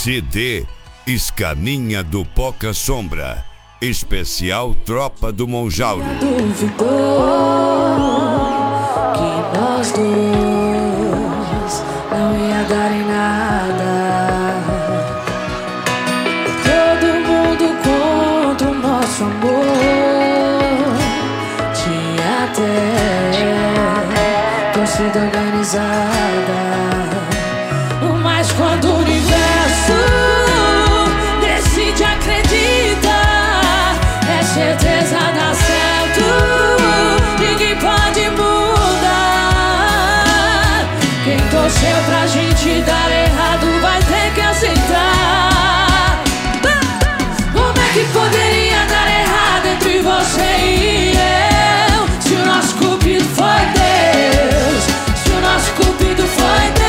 CD Escaninha do Poca Sombra, especial Tropa do Monjauro. Duvidou que nós dois não ia dar em nada. Todo mundo contra o nosso amor. Tinha até torcida organizada. Mas quando o universo decide acreditar, é certeza dá certo, ninguém pode mudar. Quem torceu pra gente dar errado vai ter que aceitar. Como é que poderia dar errado entre você e eu, se o nosso cupido foi Deus, se o nosso cupido foi Deus?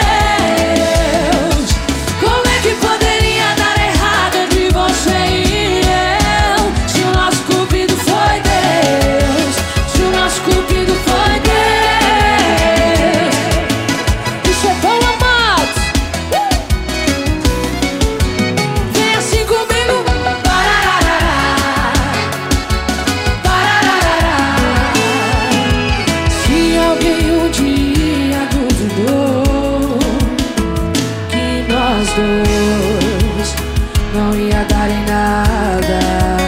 Não ia dar em nada.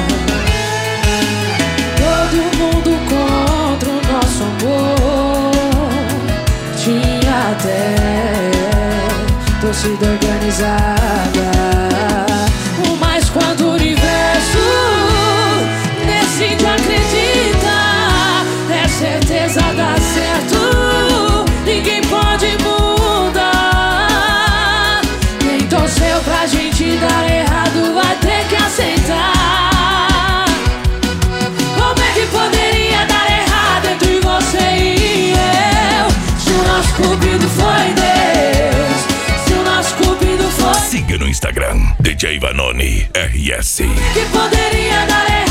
Todo mundo contra o nosso amor. Tinha até torcida organizada. Mas quando o universo decide acreditar, é certeza dá certo, ninguém pode mudar. Quem torceu pra gente dar errado vai ter que aceitar. Como é que poderia dar errado entre você e eu, se o nosso cupido foi Deus, se o nosso cupido foi... Siga no Instagram DJ Vanoni RS. Como é que poderia dar errado?